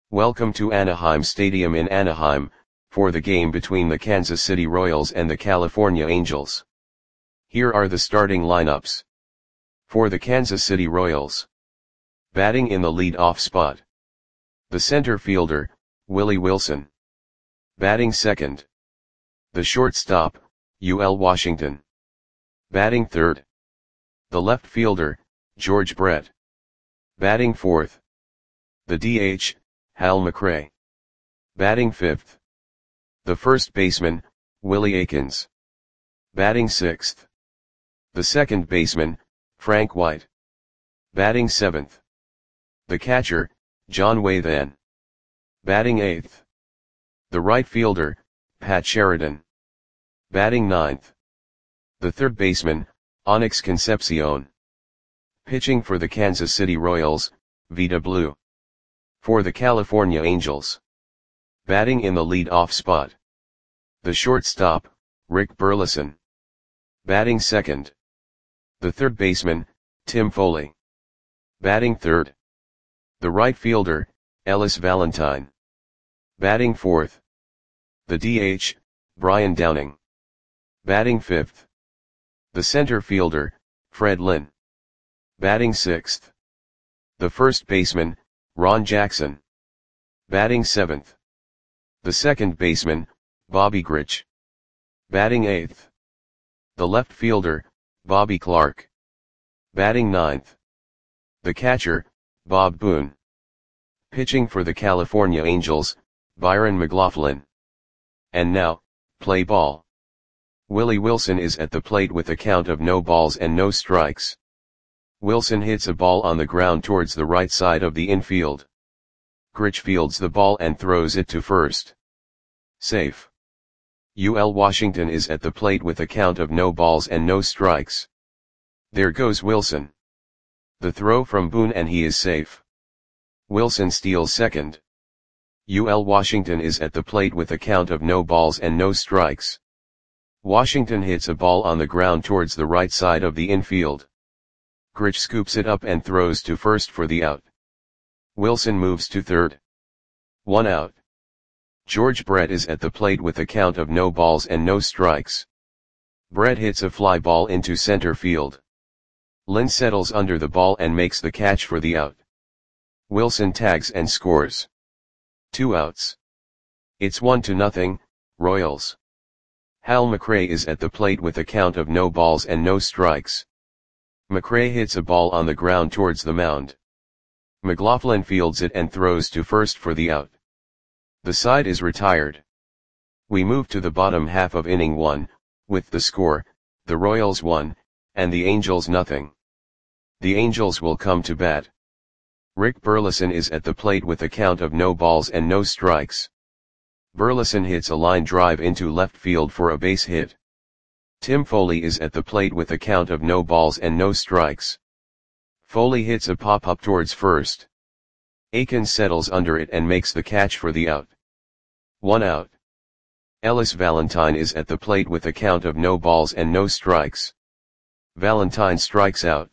Welcome to Anaheim Stadium in Anaheim, for the game between the Kansas City Royals and the California Angels. Here are the starting lineups. For the Kansas City Royals. Batting in the lead-off spot. The center fielder, Willie Wilson. Batting second. The shortstop, UL Washington. Batting third. The left fielder, George Brett. Batting fourth. The DH, Hal McRae. Batting fifth. The first baseman, Willie Aikens. Batting sixth. The second baseman, Frank White. Batting seventh. The catcher, John Wathan. Batting eighth. The right fielder, Pat Sheridan. Batting ninth. The third baseman, Onyx Concepcion. Pitching for the Kansas City Royals, Vida Blue. For the California Angels. Batting in the lead-off spot. The shortstop, Rick Burleson. Batting second. The third baseman, Tim Foley. Batting third. The right fielder, Ellis Valentine. Batting fourth. The DH, Brian Downing. Batting fifth. The center fielder, Fred Lynn. Batting sixth. The first baseman, Ron Jackson. Batting seventh. The second baseman, Bobby Grich. Batting eighth. The left fielder, Bobby Clark. Batting ninth. The catcher, Bob Boone. Pitching for the California Angels, Byron McLaughlin. And now, play ball. Willie Wilson is at the plate with a count of no balls and no strikes. Wilson hits a ball on the ground towards the right side of the infield. Grich fields the ball and throws it to first. Safe. UL Washington is at the plate with a count of no balls and no strikes. There goes Wilson. The throw from Boone and he is safe. Wilson steals second. UL Washington is at the plate with a count of no balls and no strikes. Washington hits a ball on the ground towards the right side of the infield. Grich scoops it up and throws to first for the out. Wilson moves to third. 1 out. George Brett is at the plate with a count of no balls and no strikes. Brett hits a fly ball into center field. Lynn settles under the ball and makes the catch for the out. Wilson tags and scores. 2 outs. It's 1-0, Royals. Hal McRae is at the plate with a count of no balls and no strikes. McRae hits a ball on the ground towards the mound. McLaughlin fields it and throws to first for the out. The side is retired. We move to the bottom half of inning 1, with the score, the Royals 1, and the Angels 0. The Angels will come to bat. Rick Burleson is at the plate with a count of no balls and no strikes. Burleson hits a line drive into left field for a base hit. Tim Foley is at the plate with a count of no balls and no strikes. Foley hits a pop-up towards first. Aikens settles under it and makes the catch for the out. 1 out. Ellis Valentine is at the plate with a count of no balls and no strikes. Valentine strikes out.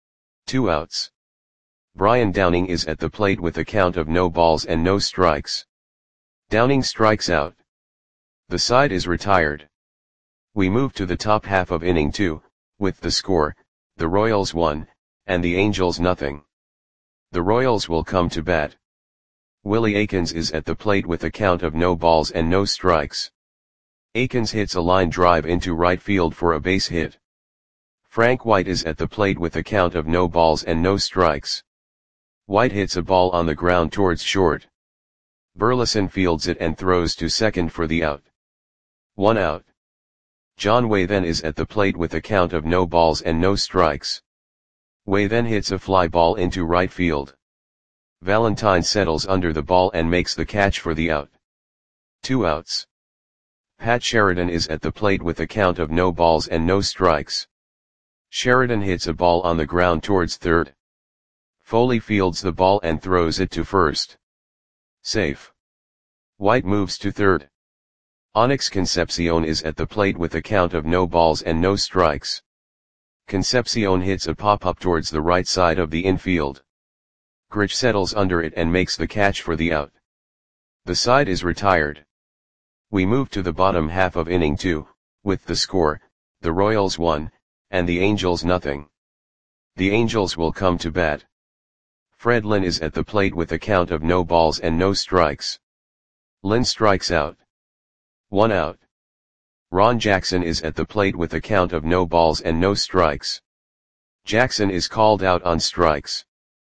2 outs. Brian Downing is at the plate with a count of no balls and no strikes. Downing strikes out. The side is retired. We move to the top half of inning 2, with the score, the Royals 1, and the Angels 0. The Royals will come to bat. Willie Aikens is at the plate with a count of no balls and no strikes. Aikens hits a line drive into right field for a base hit. Frank White is at the plate with a count of no balls and no strikes. White hits a ball on the ground towards short. Burleson fields it and throws to second for the out. 1 out. John Wathan is at the plate with a count of no balls and no strikes. Wathan hits a fly ball into right field. Valentine settles under the ball and makes the catch for the out. 2 outs. Pat Sheridan is at the plate with a count of no balls and no strikes. Sheridan hits a ball on the ground towards third. Foley fields the ball and throws it to first. Safe. White moves to third. Onyx Concepcion is at the plate with a count of no balls and no strikes. Concepcion hits a pop-up towards the right side of the infield. Grich settles under it and makes the catch for the out. The side is retired. We move to the bottom half of inning 2, with the score, the Royals 1, and the Angels nothing. The Angels will come to bat. Fred Lynn is at the plate with a count of no balls and no strikes. Lynn strikes out. 1 out. Ron Jackson is at the plate with a count of no balls and no strikes. Jackson is called out on strikes.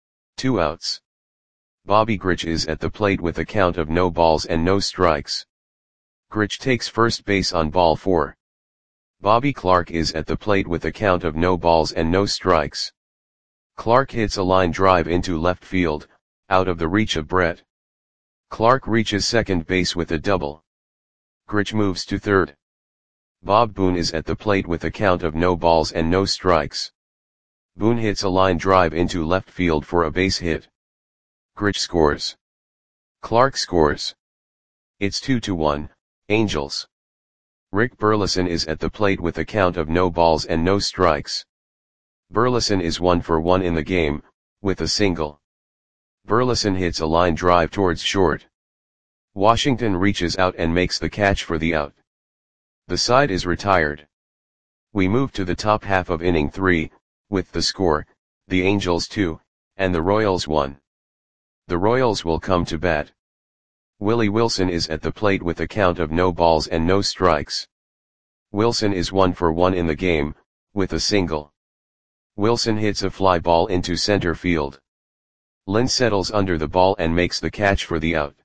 2 outs. Bobby Grich is at the plate with a count of no balls and no strikes. Grich takes first base on ball 4. Bobby Clark is at the plate with a count of no balls and no strikes. Clark hits a line drive into left field, out of the reach of Brett. Clark reaches second base with a double. Grich moves to third. Bob Boone is at the plate with a count of no balls and no strikes. Boone hits a line drive into left field for a base hit. Grich scores. Clark scores. It's 2-1, Angels. Rick Burleson is at the plate with a count of no balls and no strikes. Burleson is 1 for 1 in the game, with a single. Burleson hits a line drive towards short. Washington reaches out and makes the catch for the out. The side is retired. We move to the top half of inning 3, with the score, the Angels 2, and the Royals 1. The Royals will come to bat. Willie Wilson is at the plate with a count of no balls and no strikes. Wilson is 1 for 1 in the game, with a single. Wilson hits a fly ball into center field. Lynn settles under the ball and makes the catch for the out.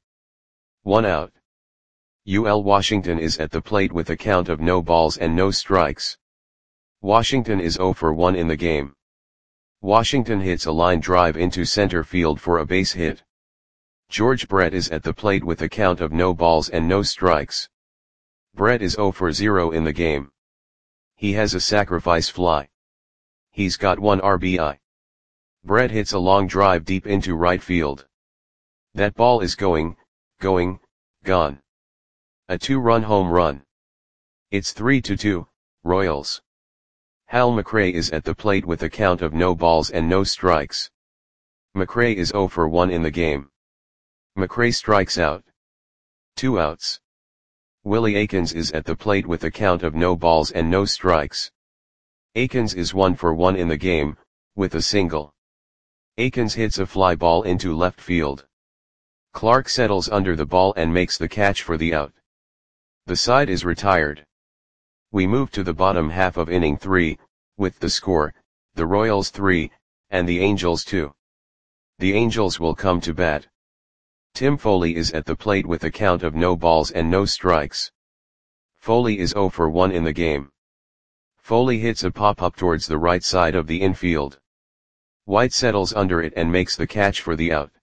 1 out. UL Washington is at the plate with a count of no balls and no strikes. Washington is 0 for 1 in the game. Washington hits a line drive into center field for a base hit. George Brett is at the plate with a count of no balls and no strikes. Brett is 0 for 0 in the game. He has a sacrifice fly. He's got 1 RBI. Brett hits a long drive deep into right field. That ball is gone. A 2-run home run. It's 3-2, Royals. Hal McRae is at the plate with a count of no balls and no strikes. McRae is 0 for 1 in the game. McRae strikes out. 2 outs. Willie Aikens is at the plate with a count of no balls and no strikes. Aikens is 1 for 1 in the game, with a single. Aikens hits a fly ball into left field. Clark settles under the ball and makes the catch for the out. The side is retired. We move to the bottom half of inning 3, with the score, the Royals 3, and the Angels 2. The Angels will come to bat. Tim Foley is at the plate with a count of no balls and no strikes. Foley is 0 for 1 in the game. Foley hits a pop-up towards the right side of the infield. White settles under it and makes the catch for the out.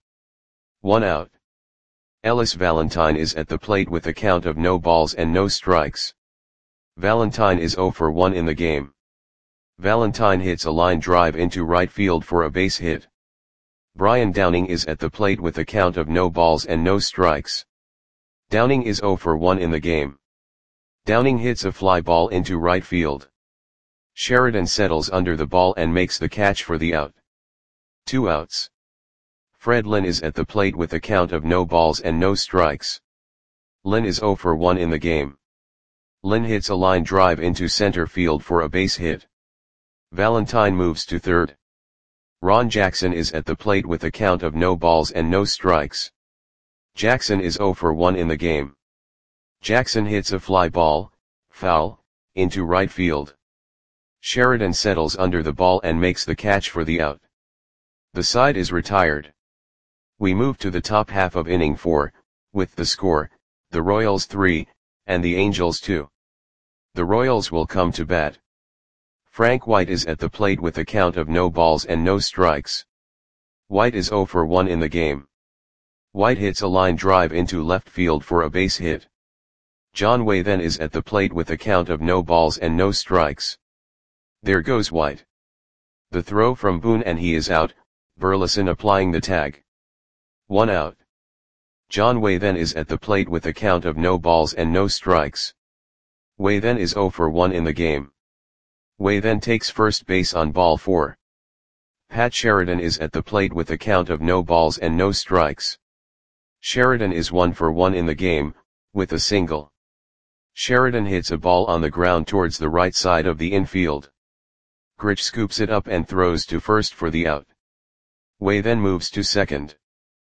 1 out. Ellis Valentine is at the plate with a count of no balls and no strikes. Valentine is 0 for 1 in the game. Valentine hits a line drive into right field for a base hit. Brian Downing is at the plate with a count of no balls and no strikes. Downing is 0 for 1 in the game. Downing hits a fly ball into right field. Sheridan settles under the ball and makes the catch for the out. 2 outs. Fred Lynn is at the plate with a count of no balls and no strikes. Lynn is 0 for 1 in the game. Lynn hits a line drive into center field for a base hit. Valentine moves to third. Ron Jackson is at the plate with a count of no balls and no strikes. Jackson is 0 for 1 in the game. Jackson hits a fly ball, foul, into right field. Sheridan settles under the ball and makes the catch for the out. The side is retired. We move to the top half of inning 4, with the score, the Royals 3, and the Angels 2. The Royals will come to bat. Frank White is at the plate with a count of no balls and no strikes. White is 0 for 1 in the game. White hits a line drive into left field for a base hit. John Way then is at the plate with a count of no balls and no strikes. There goes White. The throw from Boone and he is out, Burleson applying the tag. 1 out. John Way then is at the plate with a count of no balls and no strikes. Way then is 0 for 1 in the game. Way then takes first base on ball 4. Pat Sheridan is at the plate with a count of no balls and no strikes. Sheridan is 1 for 1 in the game, with a single. Sheridan hits a ball on the ground towards the right side of the infield. Grich scoops it up and throws to first for the out. Way then moves to second.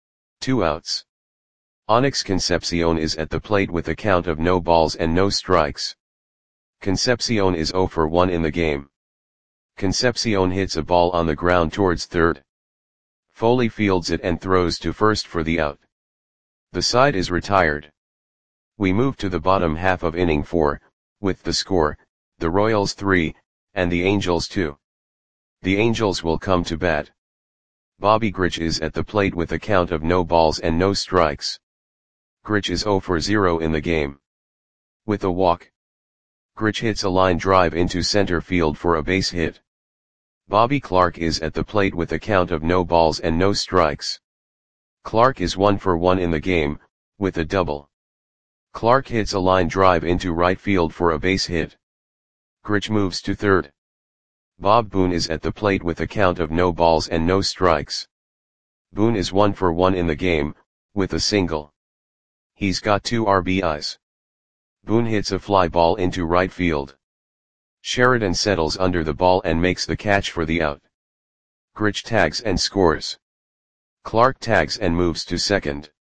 2 outs. Onyx Concepcion is at the plate with a count of no balls and no strikes. Concepcion is 0 for 1 in the game. Concepcion hits a ball on the ground towards third. Foley fields it and throws to first for the out. The side is retired. We move to the bottom half of inning 4, with the score, the Royals 3, and the Angels 2. The Angels will come to bat. Bobby Grich is at the plate with a count of no balls and no strikes. Grich is 0 for 0 in the game. With a walk. Grich hits a line drive into center field for a base hit. Bobby Clark is at the plate with a count of no balls and no strikes. Clark is 1 for 1 in the game, with a double. Clark hits a line drive into right field for a base hit. Grich moves to third. Bob Boone is at the plate with a count of no balls and no strikes. Boone is 1 for 1 in the game, with a single. He's got 2 RBIs. Boone hits a fly ball into right field. Sheridan settles under the ball and makes the catch for the out. Grich tags and scores. Clark tags and moves to second.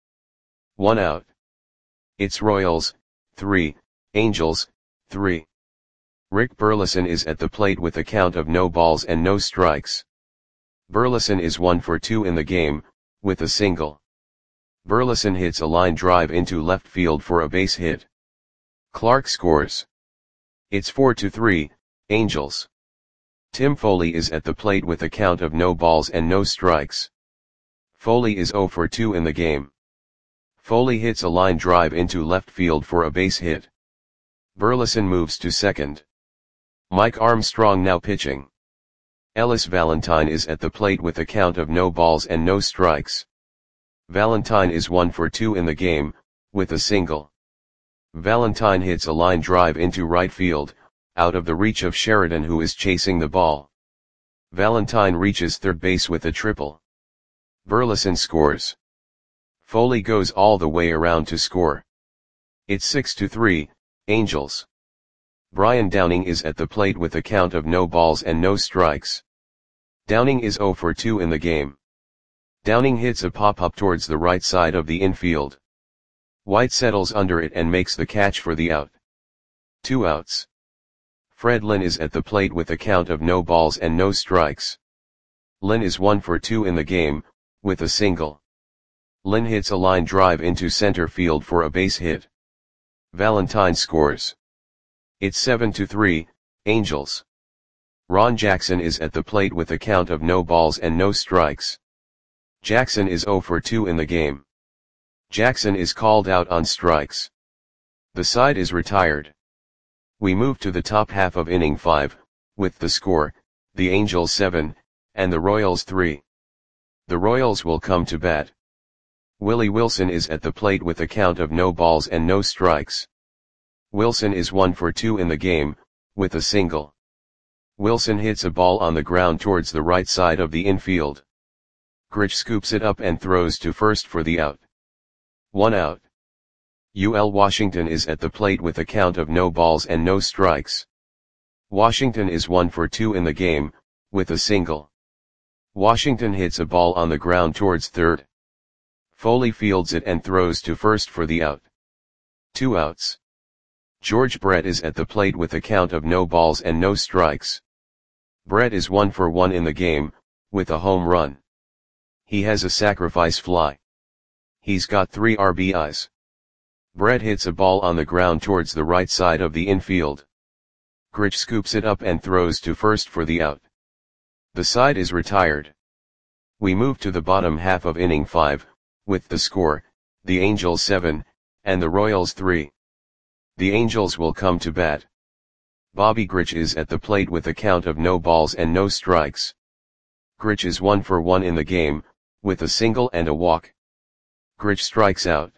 1 out. It's Royals, 3, Angels, 3. Rick Burleson is at the plate with a count of no balls and no strikes. Burleson is 1 for 2 in the game, with a single. Burleson hits a line drive into left field for a base hit. Clark scores. It's 4-3, Angels. Tim Foley is at the plate with a count of no balls and no strikes. Foley is 0 for 2 in the game. Foley hits a line drive into left field for a base hit. Burleson moves to second. Mike Armstrong now pitching. Ellis Valentine is at the plate with a count of no balls and no strikes. Valentine is 1 for 2 in the game, with a single. Valentine hits a line drive into right field, out of the reach of Sheridan who is chasing the ball. Valentine reaches third base with a triple. Burleson scores. Foley goes all the way around to score. It's 6-3, Angels. Brian Downing is at the plate with a count of no balls and no strikes. Downing is 0 for 2 in the game. Downing hits a pop-up towards the right side of the infield. White settles under it and makes the catch for the out. 2 outs. Fred Lynn is at the plate with a count of no balls and no strikes. Lynn is 1 for 2 in the game, with a single. Lynn hits a line drive into center field for a base hit. Valentine scores. It's 7-3, Angels. Ron Jackson is at the plate with a count of no balls and no strikes. Jackson is 0 for 2 in the game. Jackson is called out on strikes. The side is retired. We move to the top half of inning 5, with the score, the Angels 7, and the Royals 3. The Royals will come to bat. Willie Wilson is at the plate with a count of no balls and no strikes. Wilson is 1 for 2 in the game, with a single. Wilson hits a ball on the ground towards the right side of the infield. Grich scoops it up and throws to first for the out. 1 out. UL Washington is at the plate with a count of no balls and no strikes. Washington is 1 for 2 in the game, with a single. Washington hits a ball on the ground towards third. Foley fields it and throws to first for the out. 2 outs. George Brett is at the plate with a count of no balls and no strikes. Brett is 1 for 1 in the game, with a home run. He has a sacrifice fly. He's got 3 RBIs. Brett hits a ball on the ground towards the right side of the infield. Grich scoops it up and throws to first for the out. The side is retired. We move to the bottom half of inning 5, with the score, the Angels 7, and the Royals 3. The Angels will come to bat. Bobby Grich is at the plate with a count of no balls and no strikes. Grich is 1 for 1 in the game, with a single and a walk. Grich strikes out.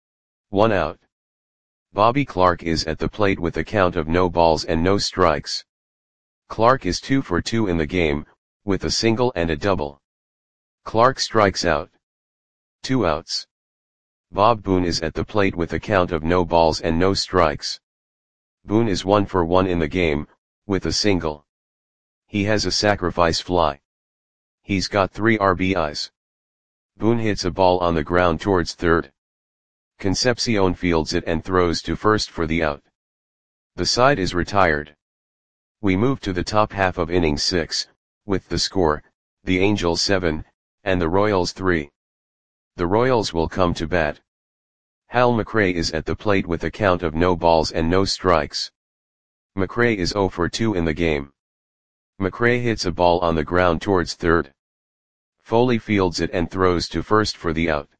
1 out. Bobby Clark is at the plate with a count of no balls and no strikes. Clark is 2 for 2 in the game, with a single and a double. Clark strikes out. 2 outs. Bob Boone is at the plate with a count of no balls and no strikes. Boone is 1 for 1 in the game, with a single. He has a sacrifice fly. He's got 3 RBIs. Boone hits a ball on the ground towards third. Concepcion fields it and throws to first for the out. The side is retired. We move to the top half of inning 6, with the score, the Angels 7, and the Royals 3. The Royals will come to bat. Hal McRae is at the plate with a count of no balls and no strikes. McRae is 0 for 2 in the game. McRae hits a ball on the ground towards third. Foley fields it and throws to first for the out.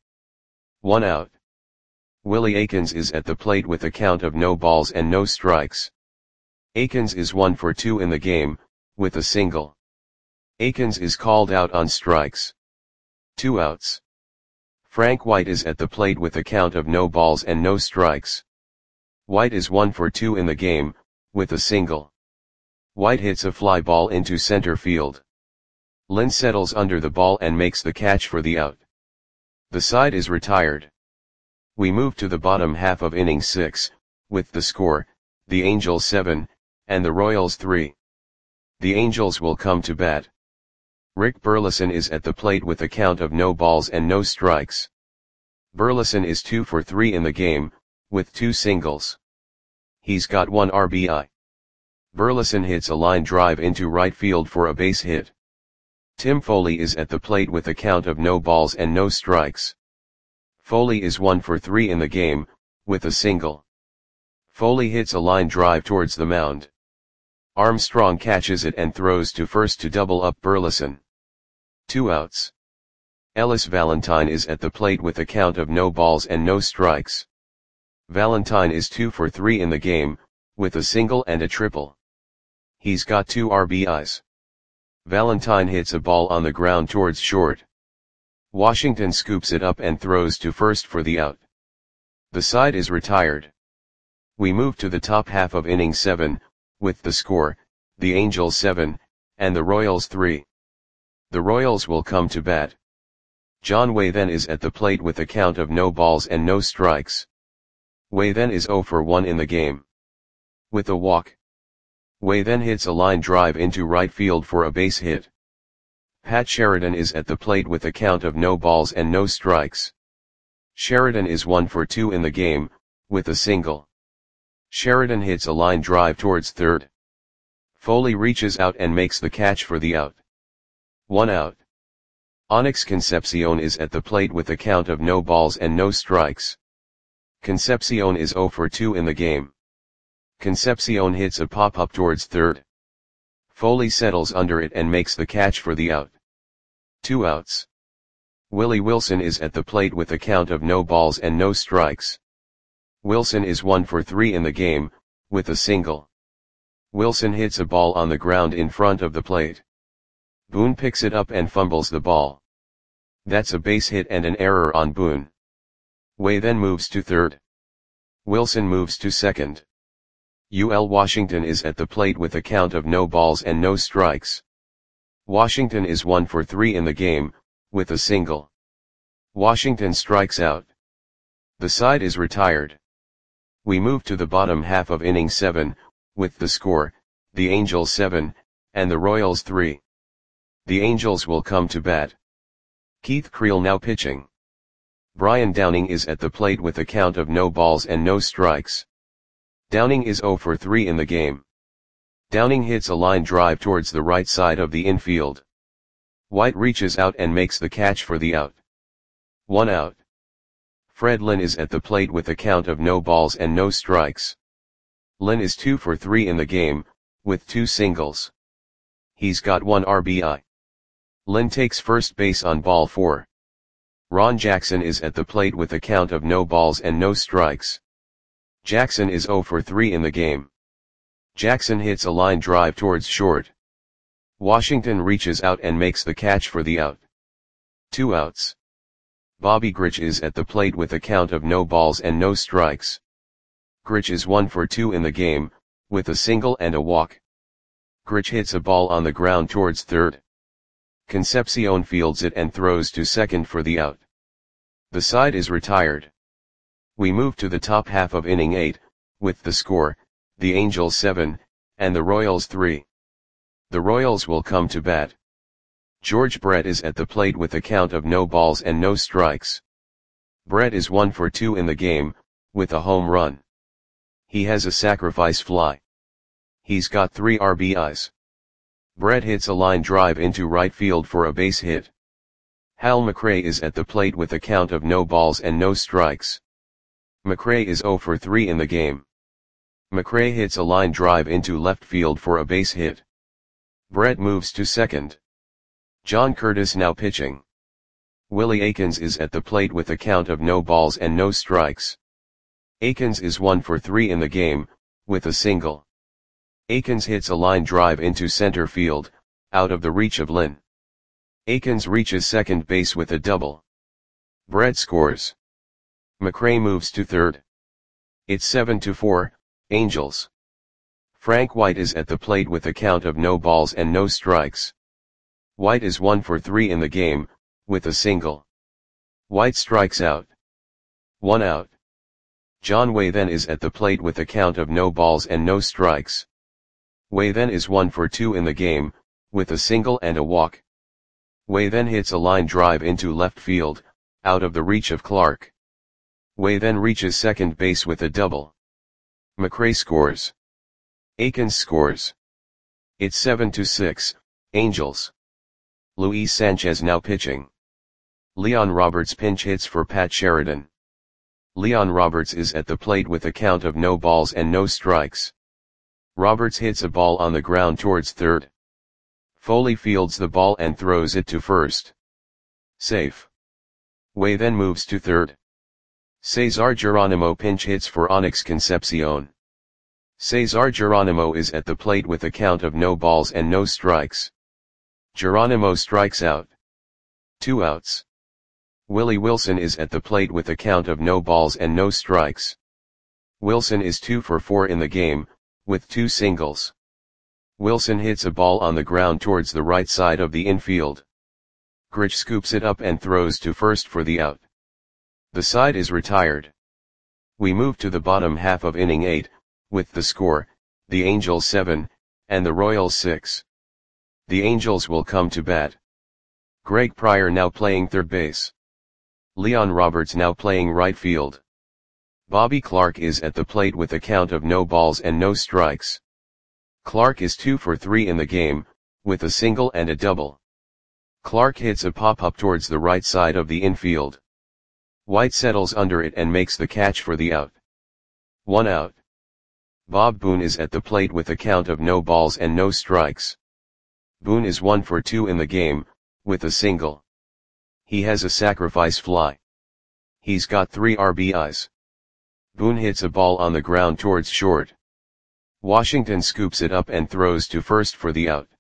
1 out. Willie Aikens is at the plate with a count of no balls and no strikes. Aikens is 1 for 2 in the game, with a single. Aikens is called out on strikes. 2 outs. Frank White is at the plate with a count of no balls and no strikes. White is 1 for 2 in the game, with a single. White hits a fly ball into center field. Lynn settles under the ball and makes the catch for the out. The side is retired. We move to the bottom half of inning 6, with the score, the Angels 7, and the Royals 3. The Angels will come to bat. Rick Burleson is at the plate with a count of no balls and no strikes. Burleson is 2 for 3 in the game, with 2 singles. He's got 1 RBI. Burleson hits a line drive into right field for a base hit. Tim Foley is at the plate with a count of no balls and no strikes. Foley is 1 for 3 in the game, with a single. Foley hits a line drive towards the mound. Armstrong catches it and throws to first to double up Burleson. 2 outs. Ellis Valentine is at the plate with a count of no balls and no strikes. Valentine is 2 for 3 in the game, with a single and a triple. He's got 2 RBIs. Valentine hits a ball on the ground towards short. Washington scoops it up and throws to first for the out. The side is retired. We move to the top half of inning 7, with the score, the Angels 7, and the Royals 3. The Royals will come to bat. John Waythen is at the plate with a count of no balls and no strikes. Waythen is 0 for 1 in the game. With a walk. Waythen hits a line drive into right field for a base hit. Pat Sheridan is at the plate with a count of no balls and no strikes. Sheridan is 1 for 2 in the game, with a single. Sheridan hits a line drive towards third. Foley reaches out and makes the catch for the out. 1 out. Onyx Concepcion is at the plate with a count of no balls and no strikes. Concepcion is 0 for 2 in the game. Concepcion hits a pop-up towards third. Foley settles under it and makes the catch for the out. 2 outs. Willie Wilson is at the plate with a count of no balls and no strikes. Wilson is 1 for 3 in the game, with a single. Wilson hits a ball on the ground in front of the plate. Boone picks it up and fumbles the ball. That's a base hit and an error on Boone. Waythen moves to third. Wilson moves to second. UL Washington is at the plate with a count of no balls and no strikes. Washington is 1 for 3 in the game, with a single. Washington strikes out. The side is retired. We move to the bottom half of inning 7, with the score, the Angels 7, and the Royals 3. The Angels will come to bat. Keith Creel now pitching. Brian Downing is at the plate with a count of no balls and no strikes. Downing is 0 for 3 in the game. Downing hits a line drive towards the right side of the infield. White reaches out and makes the catch for the out. 1 out. Fred Lynn is at the plate with a count of no balls and no strikes. Lynn is 2 for 3 in the game, with 2 singles. He's got 1 RBI. Lynn takes first base on ball 4. Ron Jackson is at the plate with a count of no balls and no strikes. Jackson is 0 for 3 in the game. Jackson hits a line drive towards short. Washington reaches out and makes the catch for the out. 2 outs. Bobby Grich is at the plate with a count of no balls and no strikes. Grich is 1 for 2 in the game, with a single and a walk. Grich hits a ball on the ground towards third. Concepcion fields it and throws to second for the out. The side is retired. We move to the top half of inning 8, with the score, the Angels 7, and the Royals 3. The Royals will come to bat. George Brett is at the plate with a count of no balls and no strikes. Brett is 1 for 2 in the game, with a home run. He has a sacrifice fly. He's got 3 RBIs. Brett hits a line drive into right field for a base hit. Hal McRae is at the plate with a count of no balls and no strikes. McRae is 0 for 3 in the game. McRae hits a line drive into left field for a base hit. Brett moves to second. John Curtis now pitching. Willie Aikens is at the plate with a count of no balls and no strikes. Aikens is 1 for 3 in the game, with a single. Aikens hits a line drive into center field, out of the reach of Lynn. Aikens reaches second base with a double. Brett scores. McRae moves to third. It's 7-4, Angels. Frank White is at the plate with a count of no balls and no strikes. White is 1 for 3 in the game, with a single. White strikes out. 1 out. John Waythen is at the plate with a count of no balls and no strikes. Waythen is 1 for 2 in the game, with a single and a walk. Waythen hits a line drive into left field, out of the reach of Clark. Waythen reaches second base with a double. McRae scores. Aikens scores. It's 7-6, Angels. Luis Sanchez now pitching. Leon Roberts pinch hits for Pat Sheridan. Leon Roberts is at the plate with a count of no balls and no strikes. Roberts hits a ball on the ground towards third. Foley fields the ball and throws it to first. Safe. Waythen moves to third. Cesar Geronimo pinch hits for Onyx Concepcion. Cesar Geronimo is at the plate with a count of no balls and no strikes. Geronimo strikes out. 2 outs. Willie Wilson is at the plate with a count of no balls and no strikes. Wilson is 2 for 4 in the game, with 2 singles. Wilson hits a ball on the ground towards the right side of the infield. Grich scoops it up and throws to first for the out. The side is retired. We move to the bottom half of inning 8, with the score, the Angels 7, and the Royals 6. The Angels will come to bat. Greg Pryor now playing third base. Leon Roberts now playing right field. Bobby Clark is at the plate with a count of no balls and no strikes. Clark is 2 for 3 in the game, with a single and a double. Clark hits a pop-up towards the right side of the infield. White settles under it and makes the catch for the out. 1 out. Bob Boone is at the plate with a count of no balls and no strikes. Boone is 1 for 2 in the game, with a single. He has a sacrifice fly. He's got 3 RBIs. Boone hits a ball on the ground towards short. Washington scoops it up and throws to first for the out.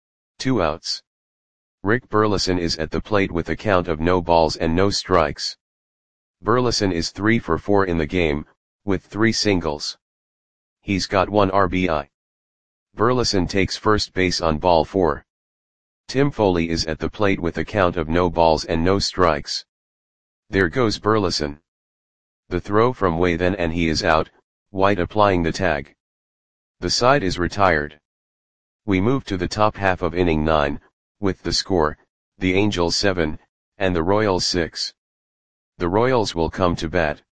2 outs. Rick Burleson is at the plate with a count of no balls and no strikes. Burleson is 3 for 4 in the game, with 3 singles. He's got 1 RBI. Burleson takes first base on ball 4. Tim Foley is at the plate with a count of no balls and no strikes. There goes Burleson. The throw from Waythen and he is out, White applying the tag. The side is retired. We move to the top half of inning 9, with the score, the Angels 7, and the Royals 6. The Royals will come to bat.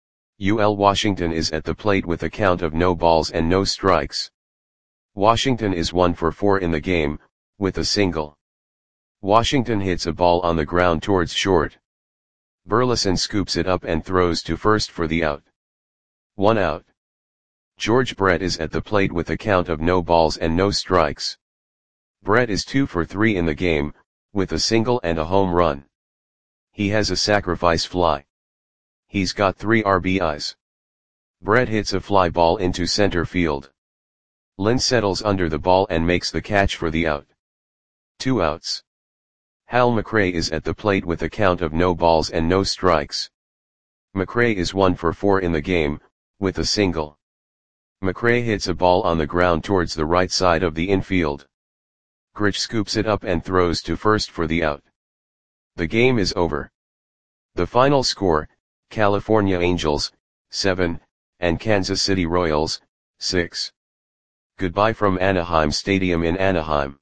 UL Washington is at the plate with a count of no balls and no strikes. Washington is 1 for 4 in the game, with a single. Washington hits a ball on the ground towards short. Burleson scoops it up and throws to first for the out. 1 out. George Brett is at the plate with a count of no balls and no strikes. Brett is 2 for 3 in the game, with a single and a home run. He has a sacrifice fly. He's got 3 RBIs. Brett hits a fly ball into center field. Lynn settles under the ball and makes the catch for the out. 2 outs. Hal McRae is at the plate with a count of no balls and no strikes. McRae is 1 for 4 in the game, with a single. McRae hits a ball on the ground towards the right side of the infield. Grich scoops it up and throws to first for the out. The game is over. The final score, California Angels, 7, and Kansas City Royals, 6. Goodbye from Anaheim Stadium in Anaheim.